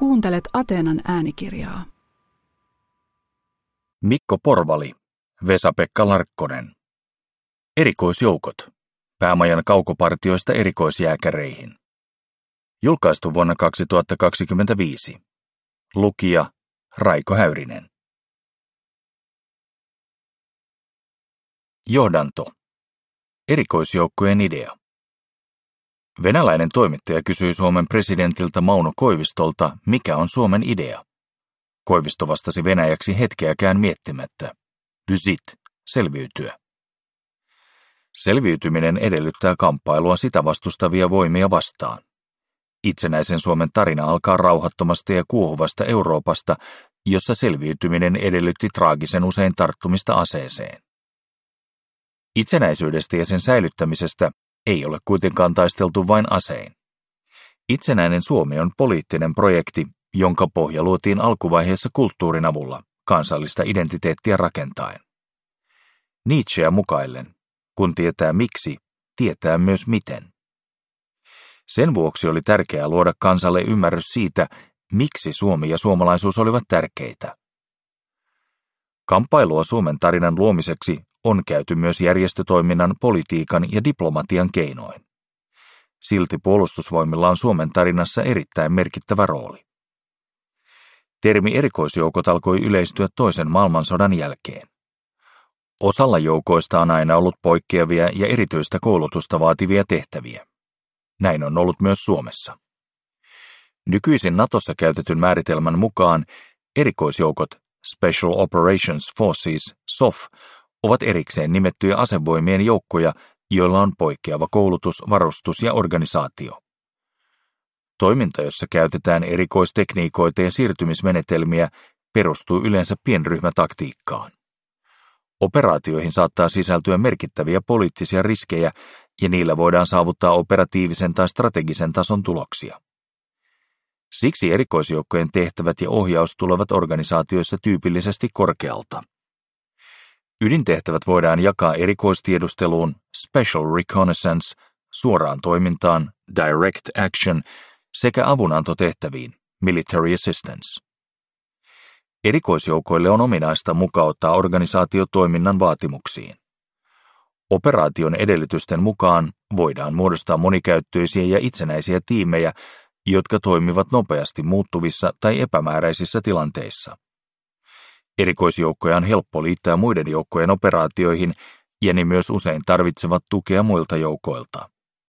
Kuuntelet Ateenan äänikirjaa. Mikko Porvali, Vesa-Pekka Larkkonen. Erikoisjoukot. Päämajan kaukopartioista erikoisjääkäreihin. Julkaistu vuonna 2025. Lukija Raiko Häyrinen. Johdanto. Erikoisjoukkojen idea. Venäläinen toimittaja kysyi Suomen presidentiltä Mauno Koivistolta, mikä on Suomen idea. Koivisto vastasi venäjäksi hetkeäkään miettimättä. Vysit, selviytyä. Selviytyminen edellyttää kamppailua sitä vastustavia voimia vastaan. Itsenäisen Suomen tarina alkaa rauhattomasta ja kuohuvasta Euroopasta, jossa selviytyminen edellytti traagisen usein tarttumista aseeseen. Itsenäisyydestä ja sen säilyttämisestä ei ole kuitenkaan taisteltu vain asein. Itsenäinen Suomi on poliittinen projekti, jonka pohja luotiin alkuvaiheessa kulttuurin avulla, kansallista identiteettiä rakentaen. Nietzscheä mukaillen, kun tietää miksi, tietää myös miten. Sen vuoksi oli tärkeää luoda kansalle ymmärrys siitä, miksi Suomi ja suomalaisuus olivat tärkeitä. Kamppailua Suomen tarinan luomiseksi on käyty myös järjestötoiminnan, politiikan ja diplomatian keinoin. Silti puolustusvoimilla on Suomen tarinassa erittäin merkittävä rooli. Termi erikoisjoukot alkoi yleistyä toisen maailmansodan jälkeen. Osalla joukoista on aina ollut poikkeavia ja erityistä koulutusta vaativia tehtäviä. Näin on ollut myös Suomessa. Nykyisin Natossa käytetyn määritelmän mukaan erikoisjoukot Special Operations Forces, SOF, ovat erikseen nimettyjä asevoimien joukkoja, joilla on poikkeava koulutus, varustus ja organisaatio. Toiminta, jossa käytetään erikoistekniikoita ja siirtymismenetelmiä, perustuu yleensä pienryhmätaktiikkaan. Operaatioihin saattaa sisältyä merkittäviä poliittisia riskejä, ja niillä voidaan saavuttaa operatiivisen tai strategisen tason tuloksia. Siksi erikoisjoukkojen tehtävät ja ohjaus tulevat organisaatioissa tyypillisesti korkealta. Ydintehtävät voidaan jakaa erikoistiedusteluun, special reconnaissance, suoraan toimintaan, direct action, sekä avunantotehtäviin, military assistance. Erikoisjoukoille on ominaista mukauttaa organisaatiotoiminnan vaatimuksiin. Operaation edellytysten mukaan voidaan muodostaa monikäyttöisiä ja itsenäisiä tiimejä, jotka toimivat nopeasti muuttuvissa tai epämääräisissä tilanteissa. Erikoisjoukkoja on helppo liittää muiden joukkojen operaatioihin, ja ne myös usein tarvitsevat tukea muilta joukoilta.